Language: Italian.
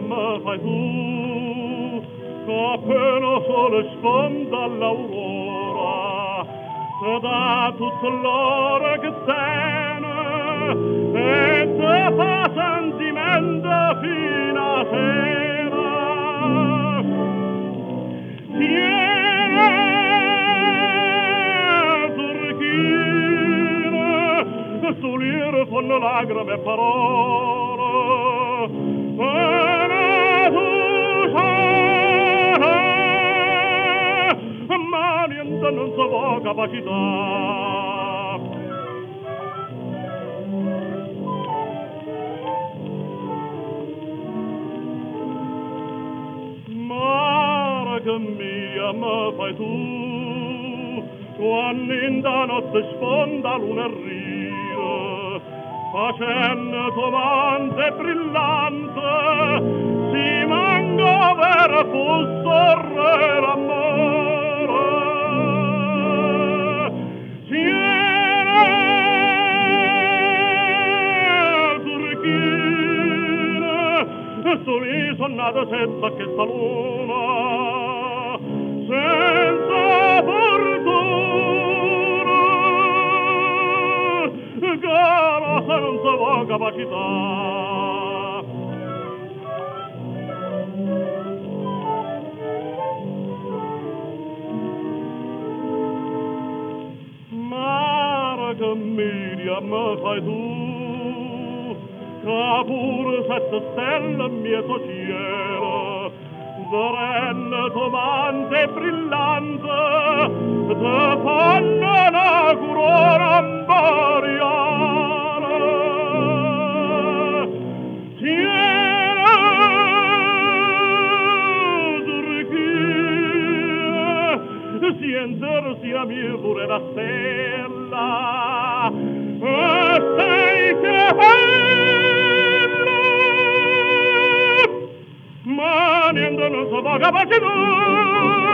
me fai tu, che appena sole sfonda l'aurora, te dà tutto l'oro che tiene e te fa sentimento fino a sera. Tiene, Turchina, stolire fanno lacrime e parole, e tu sarai, ma niente non so può capacità. Che mia me fai tu, quando in da notte sfonda luna rio, facendo domande brillante, si manca vera fosse re l'amore. Tiene, Turchina, soli sono nato senza che sta luna, senza fortuna, cara se non so può capacità. Mare che Miriam me fai tu, che pure sette stelle mieto cielo, serenne, domande brillante, te fanno la corona imperiale. Tiene, Turchina, si entersi a mia pure la stella, e sei che ma niente non so può capacità.